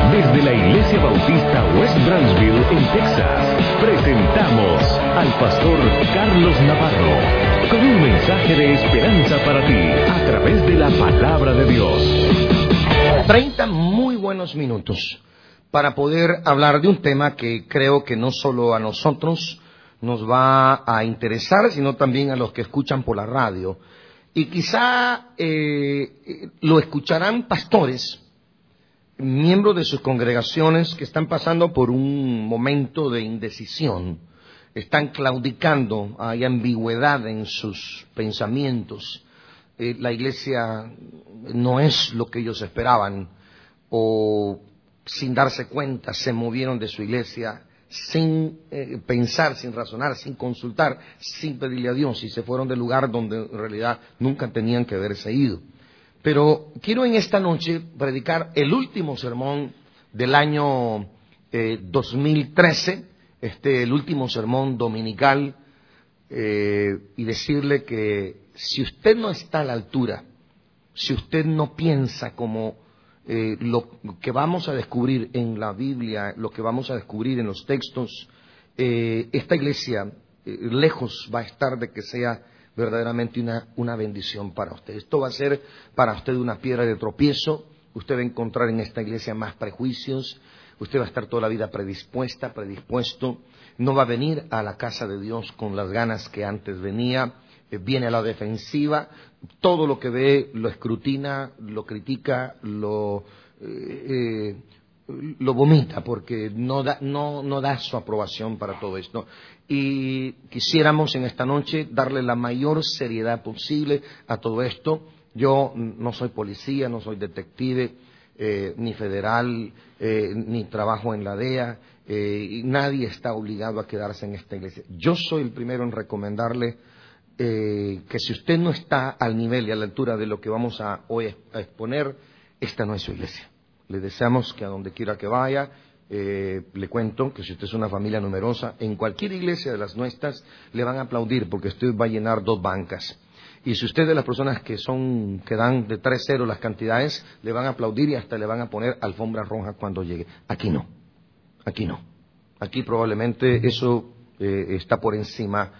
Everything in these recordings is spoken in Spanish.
Desde la Iglesia Bautista West Branchville, en Texas, presentamos al pastor Carlos Navarro con un mensaje de esperanza para ti a través de la palabra de Dios. 30 muy buenos minutos para poder hablar de un tema que creo que no solo a nosotros nos va a interesar, sino también a los que escuchan por la radio. Y quizá lo escucharán pastores, miembros de sus congregaciones que están pasando por un momento de indecisión, están claudicando, hay ambigüedad en sus pensamientos. La iglesia no es lo que ellos esperaban, o sin darse cuenta se movieron de su iglesia sin pensar, sin razonar, sin consultar, sin pedirle a Dios, y se fueron del lugar donde en realidad nunca tenían que haberse ido. Pero quiero en esta noche predicar el último sermón del año 2013, el último sermón dominical, y decirle que si usted no está a la altura, si usted no piensa como lo que vamos a descubrir en la Biblia, lo que vamos a descubrir en los textos, esta iglesia lejos va a estar de que sea verdaderamente una bendición para usted. Esto va a ser para usted una piedra de tropiezo. Usted va a encontrar en esta iglesia más prejuicios. Usted va a estar toda la vida predispuesto. No va a venir a la casa de Dios con las ganas que antes venía. Viene a la defensiva. Todo lo que ve lo escrutina, lo critica, lo vomita, porque no da su aprobación para todo esto. Y quisiéramos en esta noche darle la mayor seriedad posible a todo esto. Yo no soy policía, no soy detective, ni federal, ni trabajo en la DEA, y nadie está obligado a quedarse en esta iglesia. Yo soy el primero en recomendarle que si usted no está al nivel y a la altura de lo que vamos a hoy a exponer, esta no es su iglesia. Le deseamos que a donde quiera que vaya, le cuento que si usted es una familia numerosa, en cualquier iglesia de las nuestras le van a aplaudir porque usted va a llenar 2 bancas. Y si usted es de las personas que dan de 3-0 las cantidades, le van a aplaudir y hasta le van a poner alfombra roja cuando llegue. Aquí no. Aquí probablemente eso está por encima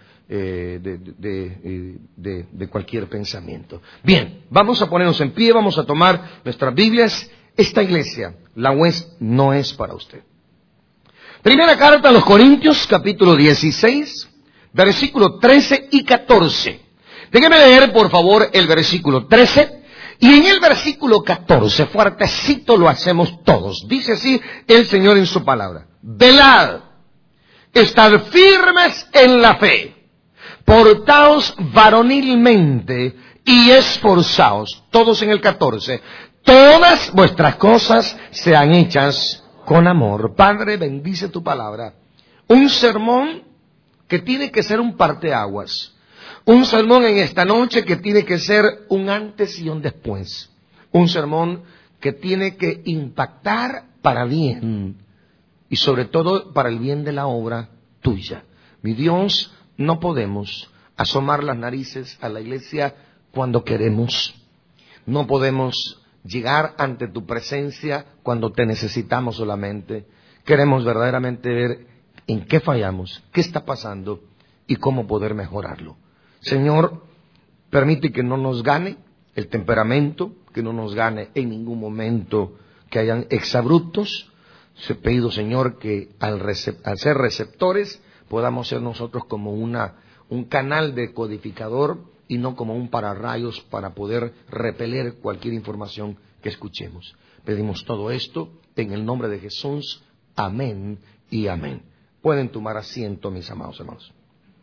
de cualquier pensamiento. Bien, vamos a ponernos en pie, vamos a tomar nuestras Biblias. Esta iglesia, la West, no es para usted. Primera carta a los Corintios, capítulo 16, versículo 13 y 14. Déjeme leer, por favor, el versículo 13. Y en el versículo 14, fuertecito lo hacemos todos. Dice así el Señor en su palabra. Velad, estad firmes en la fe, portaos varonilmente y esforzaos. Todos en el 14. Todas vuestras cosas sean hechas con amor. Padre, bendice tu palabra. Un sermón que tiene que ser un parteaguas. Un sermón en esta noche que tiene que ser un antes y un después. Un sermón que tiene que impactar para bien. Y sobre todo para el bien de la obra tuya. Mi Dios, no podemos asomar las narices a la iglesia cuando queremos. No podemos llegar ante tu presencia cuando te necesitamos solamente. Queremos verdaderamente ver en qué fallamos, qué está pasando y cómo poder mejorarlo. Señor, permite que no nos gane el temperamento, que no nos gane en ningún momento que hayan exabruptos. Se pedido, Señor, que al ser receptores podamos ser nosotros como un canal decodificador y no como un pararrayos para poder repeler cualquier información que escuchemos. Pedimos todo esto en el nombre de Jesús. Amén y amén. Pueden tomar asiento, mis amados hermanos.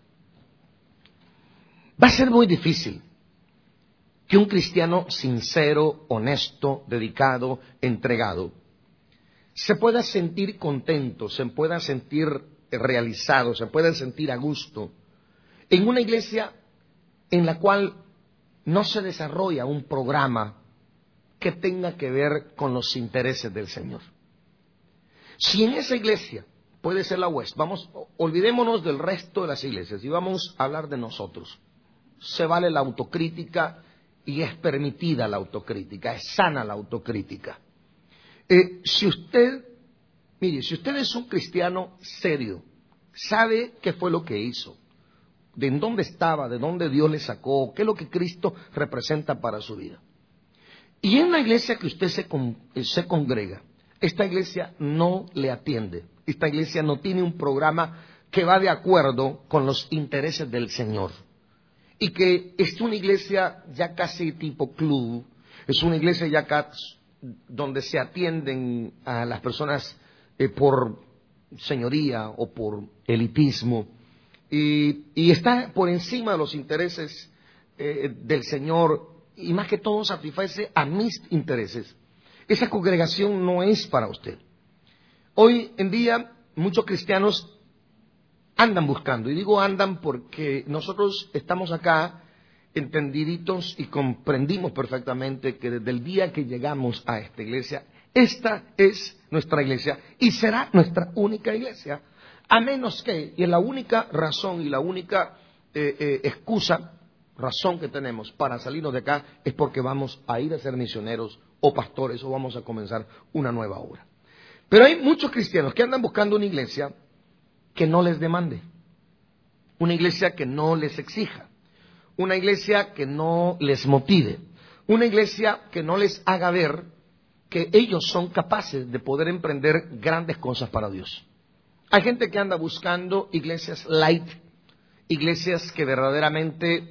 Va a ser muy difícil que un cristiano sincero, honesto, dedicado, entregado, se pueda sentir contento, se pueda sentir realizado, se pueda sentir a gusto en una iglesia en la cual no se desarrolla un programa que tenga que ver con los intereses del Señor. Si en esa iglesia, puede ser la West, olvidémonos del resto de las iglesias y vamos a hablar de nosotros. Se vale la autocrítica y es permitida la autocrítica, es sana la autocrítica. Si usted es un cristiano serio, sabe qué fue lo que hizo, de dónde estaba, de dónde Dios le sacó, qué es lo que Cristo representa para su vida. Y en la iglesia que usted se congrega, esta iglesia no le atiende. Esta iglesia no tiene un programa que va de acuerdo con los intereses del Señor. Y que es una iglesia ya casi tipo club, es una iglesia ya casi donde se atienden a las personas por señoría o por elitismo. Y está por encima de los intereses del Señor, y más que todo satisface a mis intereses. Esa congregación no es para usted. Hoy en día muchos cristianos andan buscando, y digo andan porque nosotros estamos acá entendiditos y comprendimos perfectamente que desde el día que llegamos a esta iglesia, esta es nuestra iglesia y será nuestra única iglesia, a menos que, y es la única razón y la única razón que tenemos para salirnos de acá, es porque vamos a ir a ser misioneros o pastores o vamos a comenzar una nueva obra. Pero hay muchos cristianos que andan buscando una iglesia que no les demande, una iglesia que no les exija, una iglesia que no les motive, una iglesia que no les haga ver que ellos son capaces de poder emprender grandes cosas para Dios. Hay gente que anda buscando iglesias light, iglesias que verdaderamente,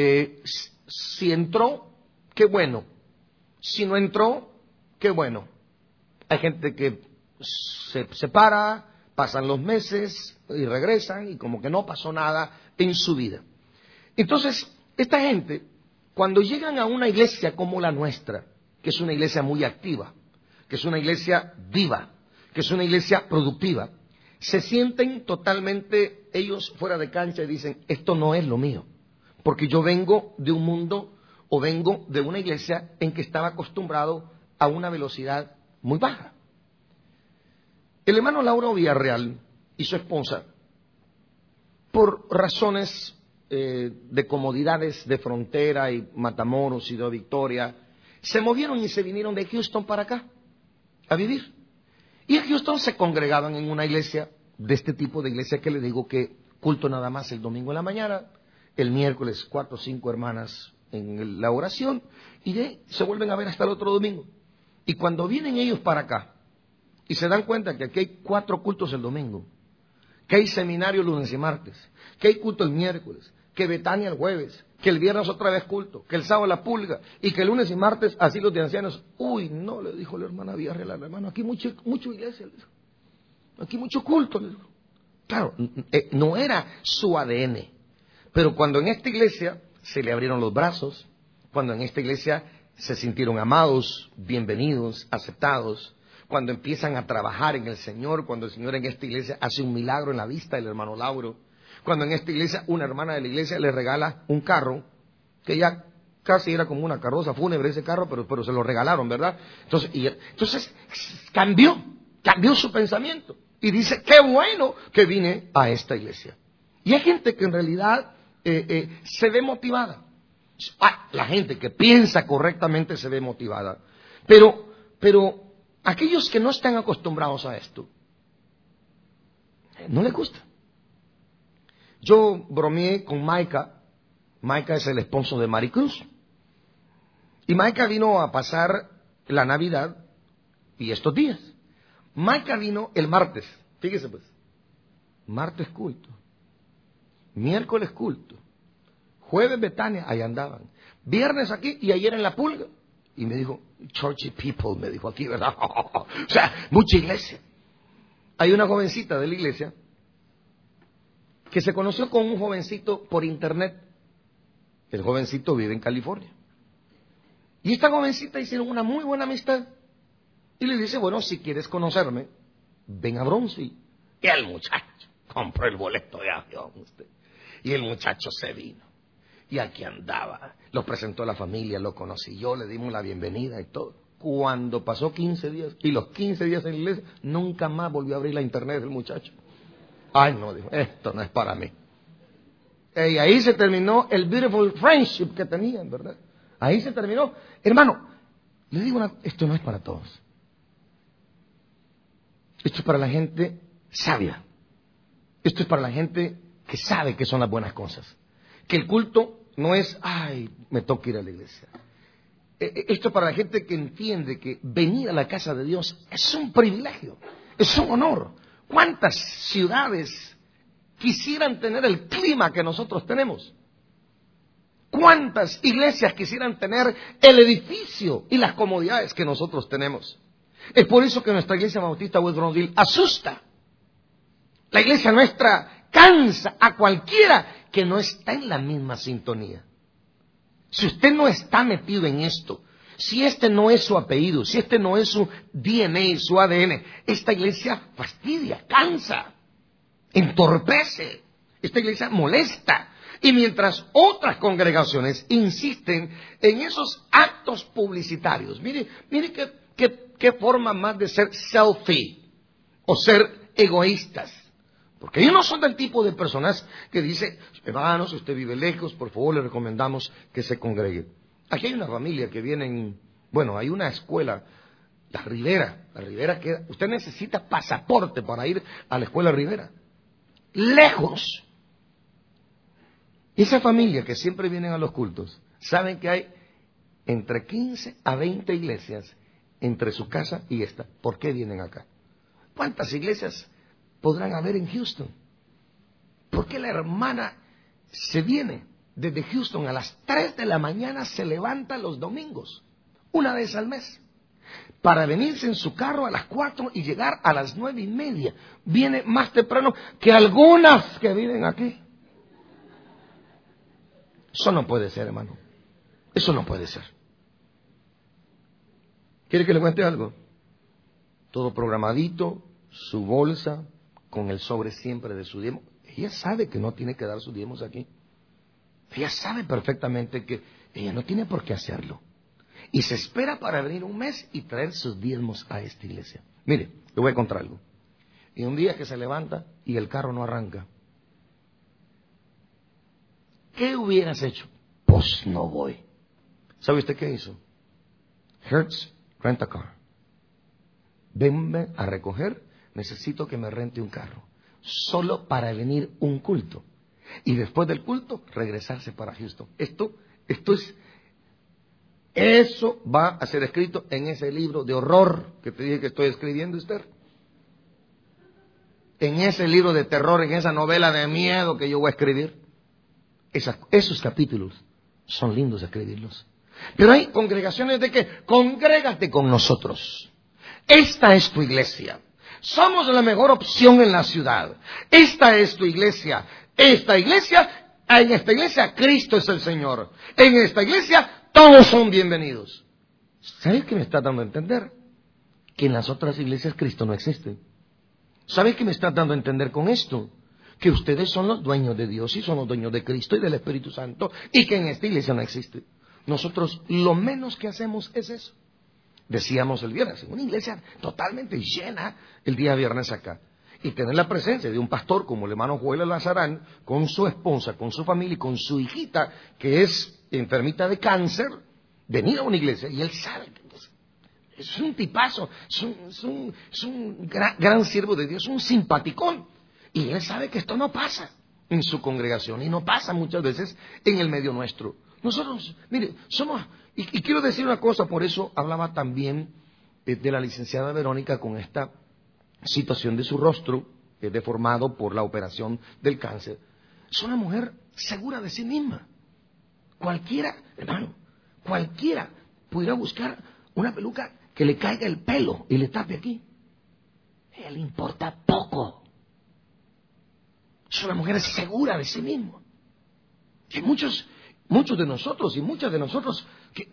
si entró, qué bueno, si no entró, qué bueno. Hay gente que se separa, pasan los meses y regresan y como que no pasó nada en su vida. Entonces, esta gente, cuando llegan a una iglesia como la nuestra, que es una iglesia muy activa, que es una iglesia viva, que es una iglesia productiva, se sienten totalmente ellos fuera de cancha y dicen, esto no es lo mío, porque yo vengo de un mundo o vengo de una iglesia en que estaba acostumbrado a una velocidad muy baja. El hermano Lauro Villarreal y su esposa, por razones de comodidades de Frontera y Matamoros y de Victoria, se movieron y se vinieron de Houston para acá a vivir. Y en Houston se congregaban en una iglesia de este tipo de iglesia que le digo que culto nada más el domingo en la mañana, el miércoles 4 o 5 hermanas en la oración y de ahí se vuelven a ver hasta el otro domingo. Y cuando vienen ellos para acá y se dan cuenta que aquí hay 4 cultos el domingo, que hay seminario lunes y martes, que hay culto el miércoles, que Betania el jueves, que el viernes otra vez culto, que el sábado la pulga, y que el lunes y martes asilos de ancianos. Uy, no, le dijo la hermana Villarreal al hermano, aquí mucho iglesia, le dijo. Aquí mucho culto, le dijo. Claro, no era su ADN, pero cuando en esta iglesia se le abrieron los brazos, cuando en esta iglesia se sintieron amados, bienvenidos, aceptados, cuando empiezan a trabajar en el Señor, cuando el Señor en esta iglesia hace un milagro en la vista del hermano Lauro, cuando en esta iglesia una hermana de la iglesia le regala un carro, que ya casi era como una carroza fúnebre ese carro, pero se lo regalaron, ¿verdad? Entonces cambió su pensamiento y dice, qué bueno que vine a esta iglesia. Y hay gente que en realidad se ve motivada. La gente que piensa correctamente se ve motivada. Pero aquellos que no están acostumbrados a esto, no les gusta. Yo bromeé con Maika. Maika es el esposo de Maricruz. Y Maika vino a pasar la Navidad y estos días. Maika vino el martes. Fíjese pues. Martes culto. Miércoles culto. Jueves Betania, ahí andaban. Viernes aquí y ayer en la pulga. Y me dijo, churchy people, me dijo aquí, ¿verdad? O sea, mucha iglesia. Hay una jovencita de la iglesia que se conoció con un jovencito por internet. El jovencito vive en California. Y esta jovencita hicieron una muy buena amistad. Y le dice, bueno, si quieres conocerme, ven a Bronzeville. Y el muchacho compró el boleto de avión. Y el muchacho se vino. Y aquí andaba. Lo presentó a la familia, lo conocí yo, le dimos la bienvenida y todo. Cuando pasó 15 días, y los 15 días en la iglesia, nunca más volvió a abrir la internet del muchacho. Ay, no, dijo, esto no es para mí. Y ahí se terminó el beautiful friendship que tenían, ¿verdad? Ahí se terminó. Hermano, le digo esto no es para todos. Esto es para la gente sabia. Esto es para la gente que sabe que son las buenas cosas. Que el culto no es, ay, me toca ir a la iglesia. Esto es para la gente que entiende que venir a la casa de Dios es un privilegio, es un honor. ¿Cuántas ciudades quisieran tener el clima que nosotros tenemos? ¿Cuántas iglesias quisieran tener el edificio y las comodidades que nosotros tenemos? Es por eso que nuestra iglesia bautista West Brownsville asusta. La iglesia nuestra cansa a cualquiera que no está en la misma sintonía. Si usted no está metido en esto, si este no es su apellido, si este no es su DNA, su ADN, esta iglesia fastidia, cansa, entorpece. Esta iglesia molesta. Y mientras otras congregaciones insisten en esos actos publicitarios, mire qué forma más de ser selfie o ser egoístas. Porque ellos no son del tipo de personas que dice, hermanos, si usted vive lejos, por favor le recomendamos que se congregue. Aquí hay una familia que viene, hay una escuela, la Rivera queda, usted necesita pasaporte para ir a la escuela Rivera. Lejos. Esa familia que siempre vienen a los cultos, saben que hay entre 15 a 20 iglesias entre su casa y esta. ¿Por qué vienen acá? ¿Cuántas iglesias podrán haber en Houston? ¿Por qué la hermana se viene desde Houston a las 3 de la mañana, se levanta los domingos, una vez al mes, para venirse en su carro a las 4 y llegar a las 9:30? Viene más temprano que algunas que viven aquí. Eso no puede ser, hermano. Eso no puede ser. ¿Quiere que le cuente algo? Todo programadito, su bolsa, con el sobre siempre de su diezmo. Ella sabe que no tiene que dar sus diezmos aquí. Ella sabe perfectamente que ella no tiene por qué hacerlo. Y se espera para venir un mes y traer sus diezmos a esta iglesia. Mire, le voy a contar algo. Y un día que se levanta y el carro no arranca. ¿Qué hubieras hecho? Pues no voy. ¿Sabe usted qué hizo? Hertz Rent a Car. Venme a recoger, necesito que me rente un carro. Solo para venir un culto. Y después del culto, regresarse para Houston. Eso va a ser escrito en ese libro de horror que te dije que estoy escribiendo, Esther. En ese libro de terror, en esa novela de miedo que yo voy a escribir. Esos capítulos son lindos escribirlos. Pero hay congregaciones de que congrégate con nosotros. Esta es tu iglesia. Somos la mejor opción en la ciudad. Esta es tu iglesia. En esta iglesia Cristo es el Señor. En esta iglesia todos son bienvenidos. ¿Sabes qué me está dando a entender? Que en las otras iglesias Cristo no existe. ¿Sabes qué me está dando a entender con esto? Que ustedes son los dueños de Dios y son los dueños de Cristo y del Espíritu Santo, y que en esta iglesia no existe. Nosotros lo menos que hacemos es eso. Decíamos el viernes, una iglesia totalmente llena el día viernes acá, y tener la presencia de un pastor como el hermano Joel Lazarán, con su esposa, con su familia y con su hijita, que es enfermita de cáncer, venir a una iglesia, y él sabe que es un tipazo, es un gran siervo de Dios, un simpaticón. Y él sabe que esto no pasa en su congregación y no pasa muchas veces en el medio nuestro. Nosotros, mire, somos, y quiero decir una cosa, por eso hablaba también de la licenciada Verónica con esta situación de su rostro, deformado por la operación del cáncer. Es una mujer segura de sí misma. Cualquiera, hermano, cualquiera pudiera buscar una peluca que le caiga el pelo y le tape aquí. A ella le importa poco. Es una mujer segura de sí misma. Que muchos de nosotros y muchas de nosotros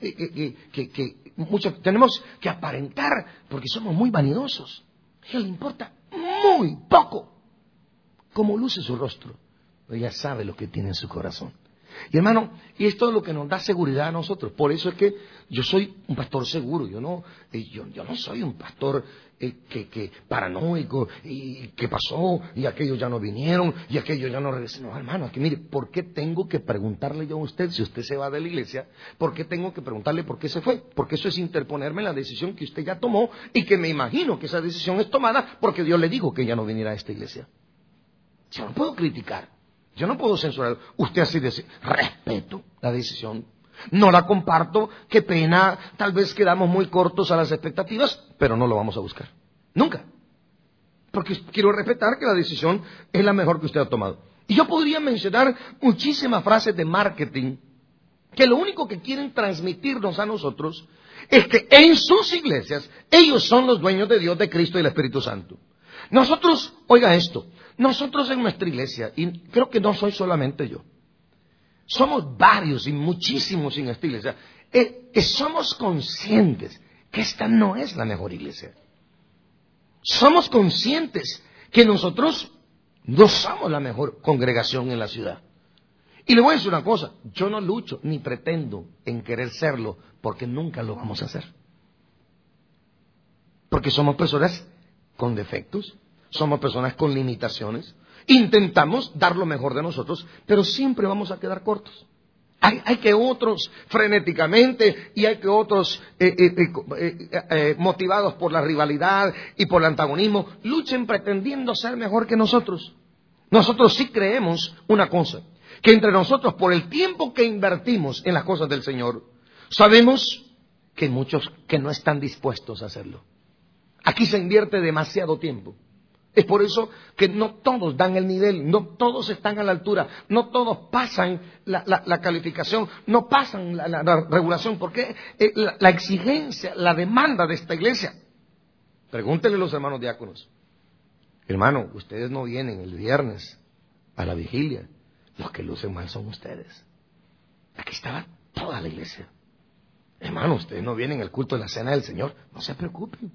tenemos que aparentar porque somos muy vanidosos. A ella le importa muy poco cómo luce su rostro. Pero ella sabe lo que tiene en su corazón. Y hermano, y esto es lo que nos da seguridad a nosotros. Por eso es que yo soy un pastor seguro. Yo no soy un pastor que paranoico, y qué pasó, y aquellos ya no vinieron, y aquellos ya no regresaron. No, hermano, aquí mire, ¿por qué tengo que preguntarle yo a usted si usted se va de la iglesia? ¿Por qué tengo que preguntarle por qué se fue? Porque eso es interponerme en la decisión que usted ya tomó, y que me imagino que esa decisión es tomada porque Dios le dijo que ya no viniera a esta iglesia. Yo no puedo criticar, yo no puedo censurar. Usted así dice, respeto la decisión. No la comparto, qué pena, tal vez quedamos muy cortos a las expectativas, pero no lo vamos a buscar. Nunca. Porque quiero respetar que la decisión es la mejor que usted ha tomado. Y yo podría mencionar muchísimas frases de marketing que lo único que quieren transmitirnos a nosotros es que en sus iglesias ellos son los dueños de Dios, de Cristo y del Espíritu Santo. Nosotros, oiga esto, nosotros en nuestra iglesia, y creo que no soy solamente yo, somos varios y muchísimos en esta iglesia, somos conscientes que esta no es la mejor iglesia. Somos conscientes que nosotros no somos la mejor congregación en la ciudad. Y le voy a decir una cosa, yo no lucho ni pretendo en querer serlo, porque nunca lo vamos a hacer. Porque somos personas con defectos, somos personas con limitaciones. Intentamos dar lo mejor de nosotros, pero siempre vamos a quedar cortos. Hay que otros frenéticamente, y hay que otros motivados por la rivalidad y por el antagonismo, luchen pretendiendo ser mejor que nosotros. Nosotros sí creemos una cosa, que entre nosotros, por el tiempo que invertimos en las cosas del Señor, sabemos que hay muchos que no están dispuestos a hacerlo. Aquí se invierte demasiado tiempo. Es por eso que no todos dan el nivel, no todos están a la altura, no todos pasan la calificación, no pasan la regulación, porque la exigencia, la demanda de esta iglesia. Pregúntenle a los hermanos diáconos. Hermano, ustedes no vienen el viernes a la vigilia, los que lucen mal son ustedes. Aquí estaba toda la iglesia. Hermano, ustedes no vienen al culto de la cena del Señor, no se preocupen.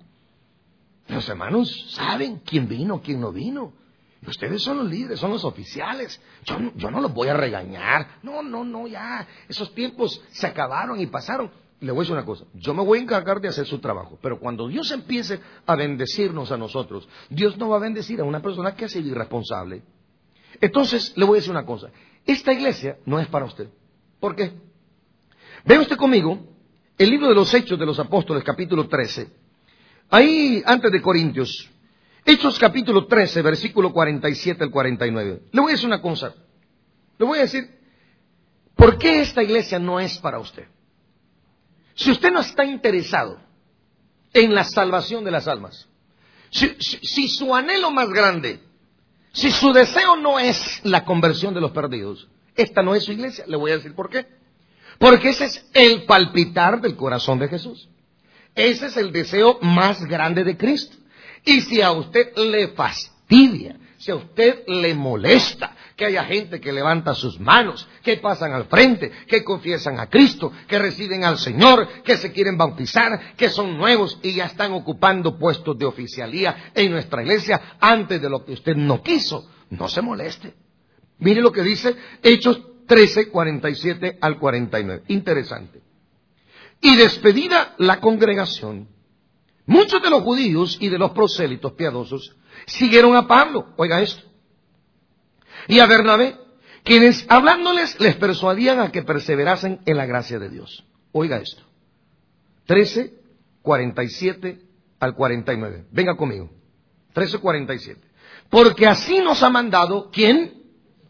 Los hermanos saben quién vino, quién no vino. Y ustedes son los líderes, son los oficiales. Yo no los voy a regañar. No, ya. Esos tiempos se acabaron y pasaron. Le voy a decir una cosa. Yo me voy a encargar de hacer su trabajo. Pero cuando Dios empiece a bendecirnos a nosotros, Dios no va a bendecir a una persona que ha sido irresponsable. Entonces, le voy a decir una cosa. Esta iglesia no es para usted. ¿Por qué? Vea usted conmigo el libro de los Hechos de los Apóstoles, capítulo 13. Ahí, antes de Corintios, Hechos capítulo 13, versículo 47 al 49. Le voy a decir una cosa. Le voy a decir, ¿por qué esta iglesia no es para usted? Si usted no está interesado en la salvación de las almas, si su anhelo más grande, si su deseo no es la conversión de los perdidos, esta no es su iglesia. Le voy a decir por qué. Porque ese es el palpitar del corazón de Jesús. Ese es el deseo más grande de Cristo. Y si a usted le fastidia, si a usted le molesta que haya gente que levanta sus manos, que pasan al frente, que confiesan a Cristo, que reciben al Señor, que se quieren bautizar, que son nuevos y ya están ocupando puestos de oficialía en nuestra iglesia antes de lo que usted no quiso, no se moleste. Mire lo que dice Hechos 13, 47 al 49. Interesante. Y despedida la congregación, muchos de los judíos y de los prosélitos piadosos siguieron a Pablo, oiga esto, y a Bernabé, quienes hablándoles les persuadían a que perseverasen en la gracia de Dios. Oiga esto, 13, 47 al 49. Venga conmigo, 13, 47. Porque así nos ha mandado, ¿quién?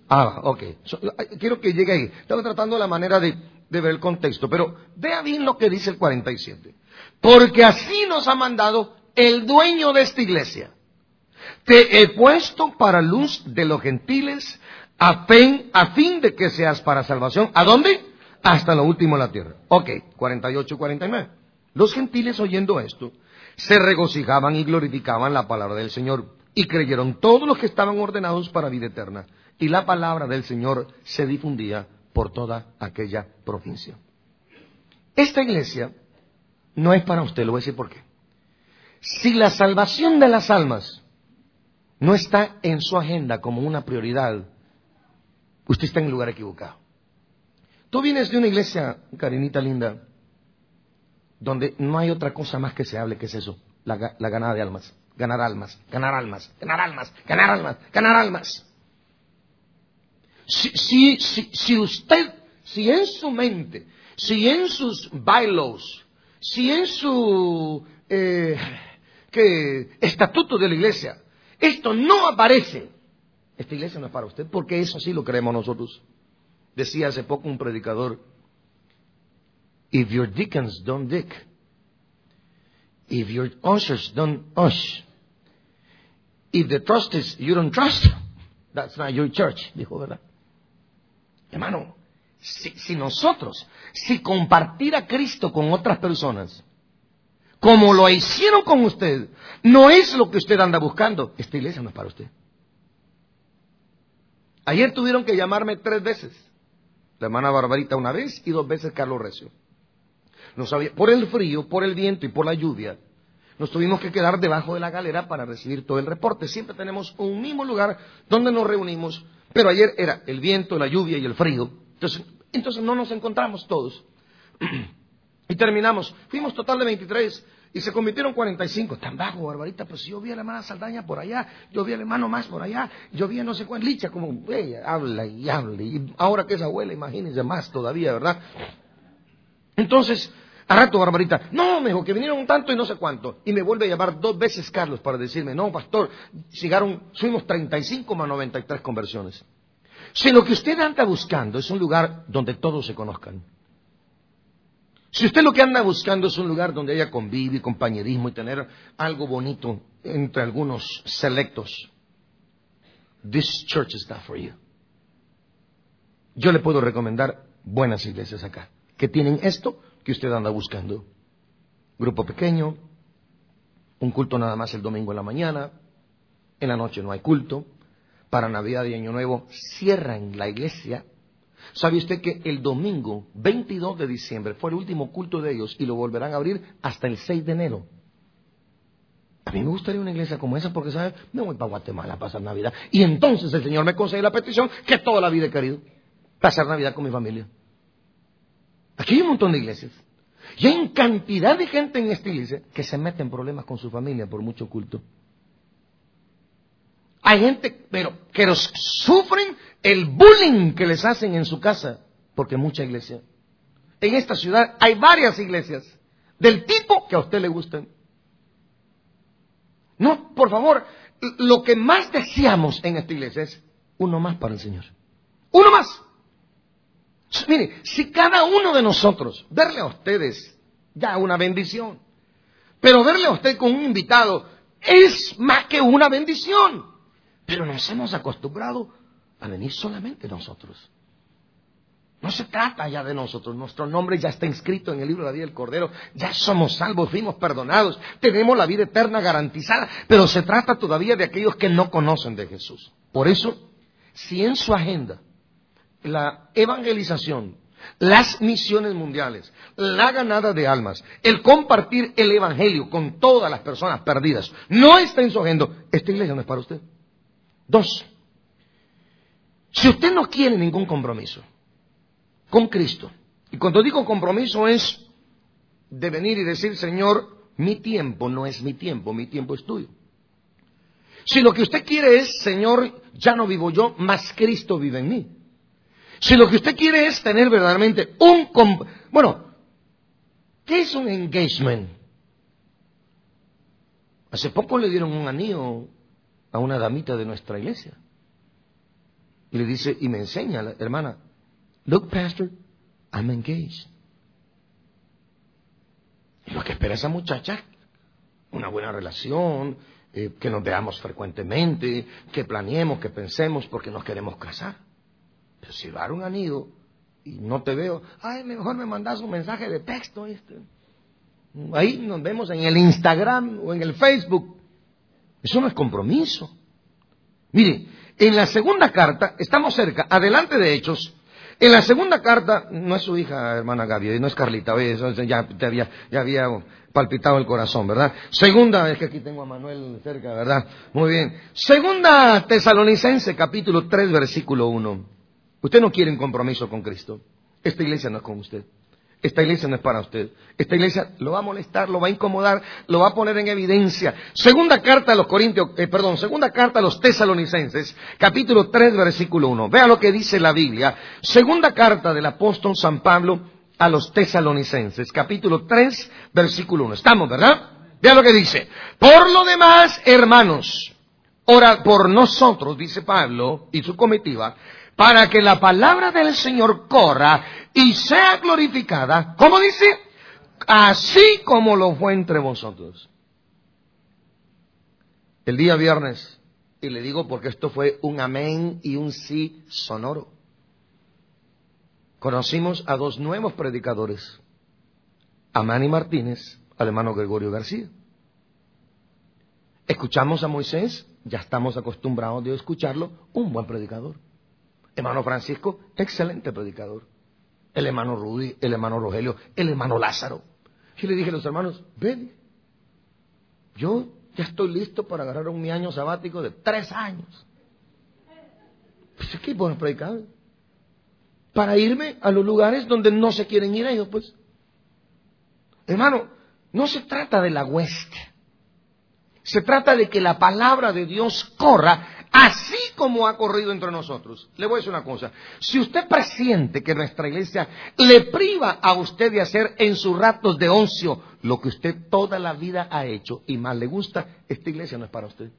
Quiero que llegue ahí. Estaba tratando la manera de ver el contexto, pero vea bien lo que dice el 47. Porque así nos ha mandado el dueño de esta iglesia. Te he puesto para luz de los gentiles, a fin de que seas para salvación. ¿A dónde? Hasta lo último de la tierra. 48 y 49. Los gentiles, oyendo esto, se regocijaban y glorificaban la palabra del Señor, y creyeron todos los que estaban ordenados para vida eterna. Y la palabra del Señor se difundía por toda aquella provincia. Esta iglesia no es para usted, le voy a decir por qué. Si la salvación de las almas no está en su agenda como una prioridad, usted está en el lugar equivocado. Tú vienes de una iglesia, Karinita linda, donde no hay otra cosa más que se hable que es eso, la ganada de almas. Ganar almas, ganar almas, ganar almas, ganar almas, ganar almas. Si usted, si en su mente, si en sus bylaws, si en su estatuto de la iglesia, esto no aparece, esta iglesia no es para usted, porque eso sí lo creemos nosotros. Decía hace poco un predicador, if your deacons don't dick, if your ushers don't ush, if the trustees you don't trust, that's not your church, dijo, ¿verdad? Hermano, si nosotros, si compartir a Cristo con otras personas, como lo hicieron con usted, no es lo que usted anda buscando, esta iglesia no es para usted. Ayer tuvieron que llamarme 3 veces. La hermana Barbarita una vez y 2 veces Carlos Recio. No sabía, por el frío, por el viento y por la lluvia, nos tuvimos que quedar debajo de la galera para recibir todo el reporte. Siempre tenemos un mismo lugar donde nos reunimos, pero ayer era el viento, la lluvia y el frío. Entonces no nos encontramos todos. Y terminamos. Fuimos total de 23 y se convirtieron 45. Tan bajo, Barbarita, pues yo vi a la hermana Saldaña por allá, yo vi al hermano más por allá, yo vi a no sé cuál Licha, como ella habla y habla. Y ahora que es abuela, imagínense más todavía, ¿verdad? Entonces, a rato Barbarita, no, me dijo que vinieron un tanto y no sé cuánto. Y me vuelve a llamar 2 veces Carlos para decirme, no, pastor, fuimos 35 más 93 conversiones. Si lo que usted anda buscando es un lugar donde todos se conozcan, si usted lo que anda buscando es un lugar donde haya convivio y compañerismo y tener algo bonito entre algunos selectos, this church is not for you. Yo le puedo recomendar buenas iglesias acá, que tienen esto que usted anda buscando. Grupo pequeño, un culto nada más el domingo en la mañana, en la noche no hay culto, para Navidad y Año Nuevo cierran la iglesia. ¿Sabe usted que el domingo 22 de diciembre fue el último culto de ellos y lo volverán a abrir hasta el 6 de enero? A mí me gustaría una iglesia como esa porque, ¿sabe? Me voy para Guatemala a pasar Navidad. Y entonces el Señor me concede la petición que toda la vida he querido, pasar Navidad con mi familia. Aquí hay un montón de iglesias. Y hay cantidad de gente en esta iglesia que se mete en problemas con su familia por mucho culto. Hay gente, que los sufren el bullying que les hacen en su casa, porque mucha iglesia. En esta ciudad hay varias iglesias del tipo que a usted le gustan. No, por favor, lo que más deseamos en esta iglesia es uno más para el Señor. Uno más. Mire, si cada uno de nosotros, verle a ustedes ya una bendición, pero verle a usted con un invitado es más que una bendición. Pero nos hemos acostumbrado a venir solamente nosotros. No se trata ya de nosotros, nuestro nombre ya está inscrito en el libro de la vida del Cordero, ya somos salvos, fuimos perdonados, tenemos la vida eterna garantizada, pero se trata todavía de aquellos que no conocen de Jesús. Por eso, si en su agenda la evangelización, las misiones mundiales, la ganada de almas, el compartir el evangelio con todas las personas perdidas, no está en su agenda, esta iglesia no es para usted. 2, si usted no quiere ningún compromiso con Cristo, y cuando digo compromiso es de venir y decir, Señor, mi tiempo no es mi tiempo es tuyo. Si lo que usted quiere es, Señor, ya no vivo yo, mas Cristo vive en mí. Si lo que usted quiere es tener verdaderamente ¿qué es un engagement? Hace poco le dieron un anillo a una damita de nuestra iglesia. Y le dice, y me enseña la hermana, look, pastor, I'm engaged. Y lo que espera esa muchacha, una buena relación, que nos veamos frecuentemente, que planeemos, que pensemos, porque nos queremos casar. Pero si dar un anillo y no te veo, mejor me mandas un mensaje de texto. Ahí nos vemos en el Instagram o en el Facebook. Eso no es compromiso. Mire, en la segunda carta, estamos cerca, adelante de Hechos, en la segunda carta, no es su hija, hermana Gaby, no es Carlita, eso ya había palpitado el corazón, ¿verdad? Segunda, es que aquí tengo a Manuel cerca, ¿verdad? Muy bien. Segunda Tesalonicense, capítulo 3, versículo 1. Usted no quiere un compromiso con Cristo. Esta iglesia no es con usted. esta iglesia no es para usted. Esta iglesia lo va a molestar, lo va a incomodar, lo va a poner en evidencia. Segunda carta a los Tesalonicenses, capítulo 3, versículo 1. Vea lo que dice la Biblia. Segunda carta del apóstol San Pablo a los Tesalonicenses, capítulo 3, versículo 1. Estamos, ¿verdad? Vea lo que dice. Por lo demás, hermanos, ora por nosotros, dice Pablo y su comitiva, para que la palabra del Señor corra y sea glorificada, ¿cómo dice? Así como lo fue entre vosotros. El día viernes, y le digo porque esto fue un amén y un sí sonoro, conocimos a dos nuevos predicadores, a Manny Martínez, al hermano Gregorio García. Escuchamos a Moisés, ya estamos acostumbrados de escucharlo, un buen predicador. Hermano Francisco, excelente predicador. El hermano Rudy, el hermano Rogelio, el hermano Lázaro. Y le dije a los hermanos, ven, yo ya estoy listo para agarrar mi año sabático de 3 años. Pues aquí podemos predicar. Para irme a los lugares donde no se quieren ir ellos, pues. Hermano, no se trata de la hueste. Se trata de que la palabra de Dios corra así como ha corrido entre nosotros. Le voy a decir una cosa. Si usted presiente que nuestra iglesia le priva a usted de hacer en sus ratos de ocio lo que usted toda la vida ha hecho y más le gusta, esta iglesia no es para usted.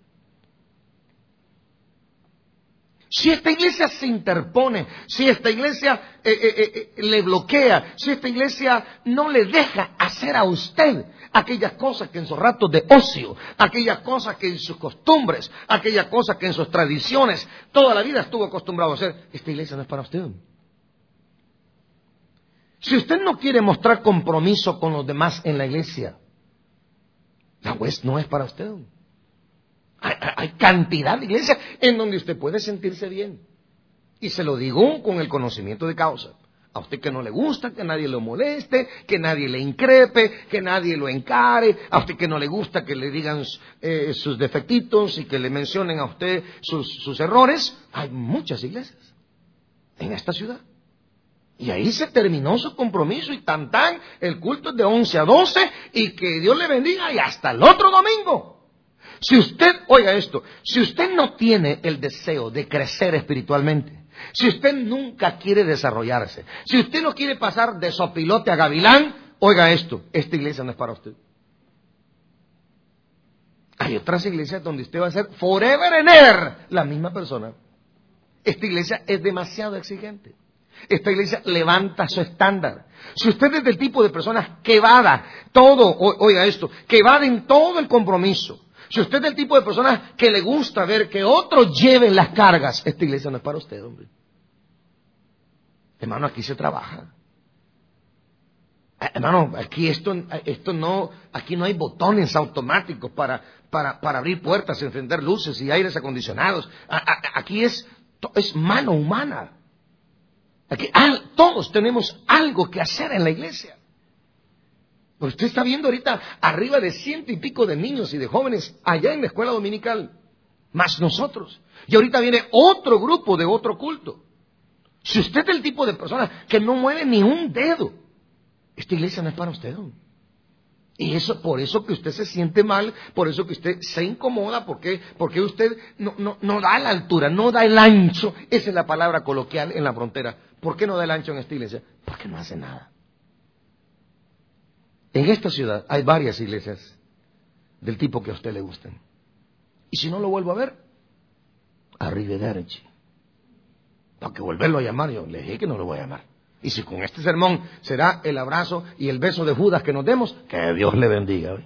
Si esta iglesia se interpone, si esta iglesia le bloquea, si esta iglesia no le deja hacer a usted aquellas cosas que en sus ratos de ocio, aquellas cosas que en sus costumbres, aquellas cosas que en sus tradiciones toda la vida estuvo acostumbrado a hacer, esta iglesia no es para usted. Si usted no quiere mostrar compromiso con los demás en la iglesia, la UES no es para usted. Hay cantidad de iglesias en donde usted puede sentirse bien. Y se lo digo con el conocimiento de causa. A usted que no le gusta, que nadie lo moleste, que nadie le increpe, que nadie lo encare. A usted que no le gusta que le digan sus defectitos y que le mencionen a usted sus errores. Hay muchas iglesias en esta ciudad. Y ahí se terminó su compromiso y tan el culto es de 11 a 12 y que Dios le bendiga y hasta el otro domingo. Si usted, oiga esto, si usted no tiene el deseo de crecer espiritualmente, si usted nunca quiere desarrollarse, si usted no quiere pasar de sopilote a gavilán, oiga esto, esta iglesia no es para usted. Hay otras iglesias donde usted va a ser forever and ever la misma persona. Esta iglesia es demasiado exigente. Esta iglesia levanta su estándar. Si usted es del tipo de personas que evada todo, oiga esto, que evaden todo el compromiso, si usted es del tipo de personas que le gusta ver que otros lleven las cargas, esta iglesia no es para usted, hombre. Hermano, aquí se trabaja. Hermano, aquí aquí no hay botones automáticos para abrir puertas, encender luces y aires acondicionados. Aquí es mano humana. Aquí todos tenemos algo que hacer en la iglesia. Pero usted está viendo ahorita arriba de 100 y pico de niños y de jóvenes allá en la escuela dominical, más nosotros. Y ahorita viene otro grupo de otro culto. Si usted es el tipo de persona que no mueve ni un dedo, esta iglesia no es para usted. Y por eso que usted se siente mal, por eso que usted se incomoda, porque usted no da la altura, no da el ancho. Esa es la palabra coloquial en la frontera. ¿Por qué no da el ancho en esta iglesia? Porque no hace nada. En esta ciudad hay varias iglesias del tipo que a usted le gustan. Y si no lo vuelvo a ver, arrivederci. Para que volverlo a llamar, yo le dije que no lo voy a llamar. Y si con este sermón será el abrazo y el beso de Judas que nos demos, que Dios le bendiga.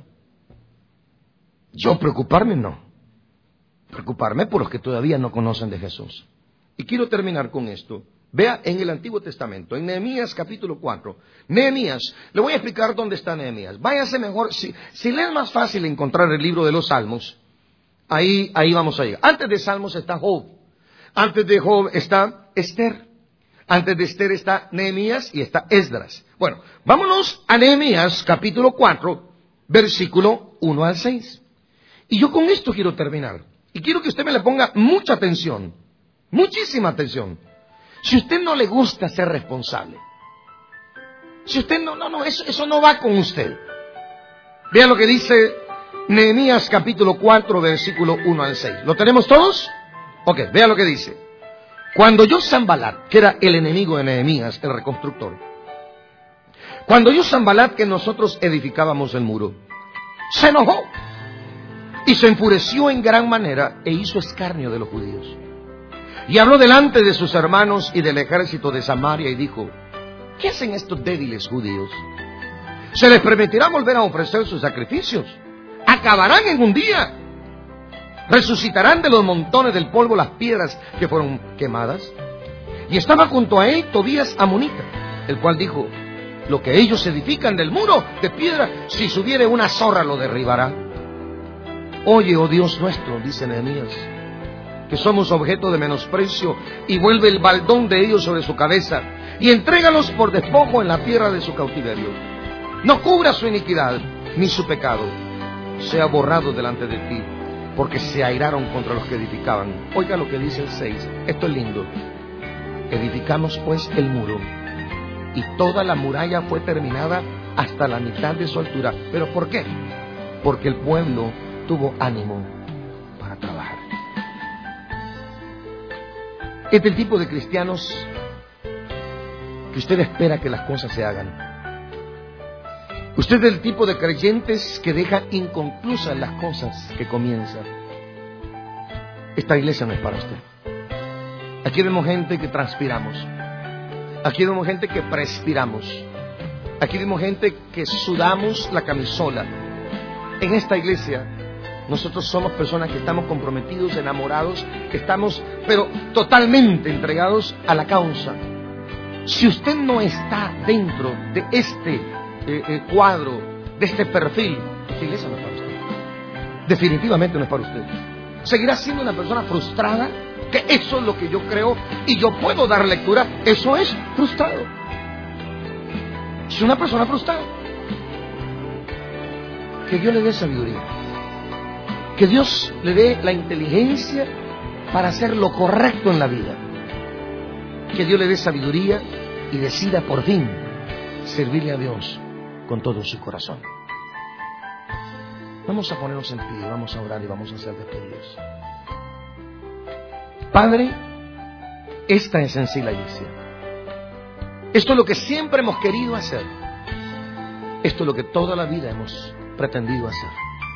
Yo preocuparme no. Preocuparme por los que todavía no conocen de Jesús. Y quiero terminar con esto. Vea en el Antiguo Testamento, en Nehemías capítulo 4. Nehemías, le voy a explicar dónde está Nehemías. Váyase mejor, si le es más fácil encontrar el libro de los Salmos, ahí vamos a llegar. Antes de Salmos está Job. Antes de Job está Esther. Antes de Esther está Nehemías y está Esdras. Bueno, vámonos a Nehemías capítulo 4, versículo 1 al 6. Y yo con esto quiero terminar. Y quiero que usted me le ponga mucha atención, muchísima atención. Si a usted no le gusta ser responsable, Si usted eso no va con usted. Vea lo que dice Nehemías capítulo 4, versículo 1 al 6. ¿Lo tenemos todos? Ok, vea lo que dice. Cuando yo Sanbalat, que era el enemigo de Nehemías, el reconstructor, cuando yo Sanbalat, que nosotros edificábamos el muro, se enojó y se enfureció en gran manera e hizo escarnio de los judíos. Y habló delante de sus hermanos y del ejército de Samaria y dijo: ¿qué hacen estos débiles judíos? ¿Se les permitirá volver a ofrecer sus sacrificios? Acabarán en un día. Resucitarán de los montones del polvo las piedras que fueron quemadas. Y estaba junto a él Tobías amonita, el cual dijo: lo que ellos edifican del muro de piedra, si subiere una zorra lo derribará. Oye, oh Dios nuestro, dice Nehemías, que somos objeto de menosprecio, y vuelve el baldón de ellos sobre su cabeza, y entrégalos por despojo en la tierra de su cautiverio. No cubra su iniquidad, ni su pecado sea borrado delante de ti, porque se airaron contra los que edificaban. Oiga lo que dice el 6, esto es lindo. Edificamos pues el muro, y toda la muralla fue terminada hasta la mitad de su altura. ¿Pero por qué? Porque el pueblo tuvo ánimo para trabajar. Este es el tipo de cristianos que usted espera que las cosas se hagan. Usted es el tipo de creyentes que deja inconclusas las cosas que comienzan. Esta iglesia no es para usted. Aquí vemos gente que transpiramos. Aquí vemos gente que perspiramos. Aquí vemos gente que sudamos la camisola. En esta iglesia nosotros somos personas que estamos comprometidos, enamorados, que estamos pero totalmente entregados a la causa. Si usted no está dentro de este cuadro, de este perfil, esta iglesia no es para usted. Definitivamente no es para usted. Seguirá siendo una persona frustrada, que eso es lo que yo creo y yo puedo dar lectura. Eso es frustrado. Es una persona frustrada. Que Dios le dé sabiduría. Que Dios le dé la inteligencia para hacer lo correcto en la vida. Que Dios le dé sabiduría y decida por fin servirle a Dios con todo su corazón. Vamos a ponernos en pie, vamos a orar y vamos a hacer despedidos. Padre, esta es en sí la iglesia. Esto es lo que siempre hemos querido hacer. Esto es lo que toda la vida hemos pretendido hacer.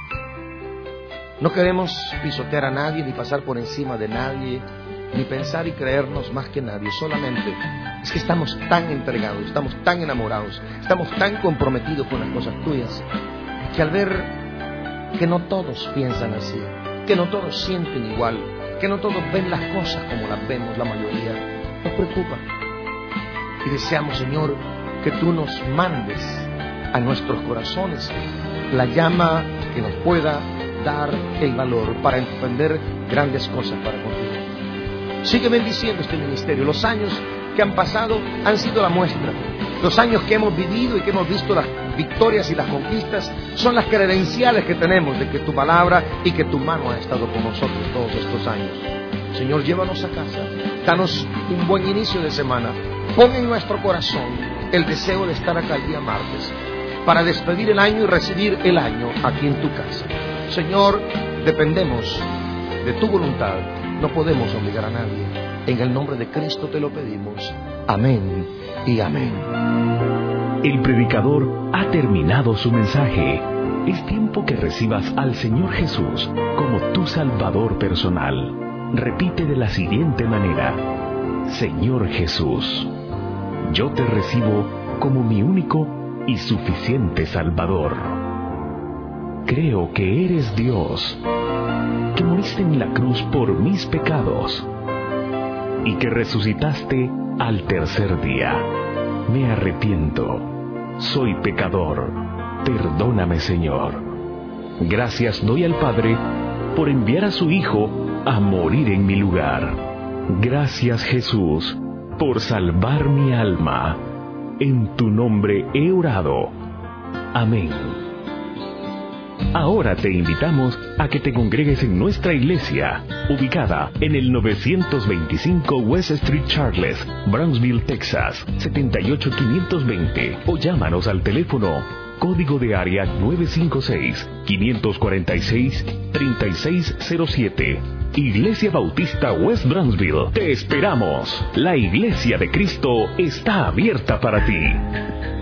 No queremos pisotear a nadie, ni pasar por encima de nadie, ni pensar y creernos más que nadie. Solamente es que estamos tan entregados, estamos tan enamorados, estamos tan comprometidos con las cosas tuyas, que al ver que no todos piensan así, que no todos sienten igual, que no todos ven las cosas como las vemos la mayoría, nos preocupa. Y deseamos, Señor, que tú nos mandes a nuestros corazones la llama que nos pueda dar el valor para emprender grandes cosas para contigo. Sigue bendiciendo este ministerio. Los años que han pasado han sido la muestra. Los años que hemos vivido y que hemos visto las victorias y las conquistas son las credenciales que tenemos de que tu palabra y que tu mano ha estado con nosotros todos estos años. Señor, llévanos a casa. Danos un buen inicio de semana. Pon en nuestro corazón el deseo de estar acá el día martes para despedir el año y recibir el año aquí en tu casa. Señor, dependemos de tu voluntad. No podemos obligar a nadie. En el nombre de Cristo te lo pedimos. Amén y amén. El predicador ha terminado su mensaje. Es tiempo que recibas al Señor Jesús como tu Salvador personal. Repite de la siguiente manera: Señor Jesús, yo te recibo como mi único y suficiente Salvador. Creo que eres Dios, que moriste en la cruz por mis pecados y que resucitaste al tercer día. Me arrepiento, soy pecador, perdóname, Señor. Gracias doy al Padre por enviar a su Hijo a morir en mi lugar. Gracias, Jesús, por salvar mi alma. En tu nombre he orado. Amén. Ahora te invitamos a que te congregues en nuestra iglesia, ubicada en el 925 West Street Charles, Brownsville, Texas, 78520, o llámanos al teléfono código de área 956-546-3607. Iglesia Bautista West Brownsville. Te esperamos. La Iglesia de Cristo está abierta para ti.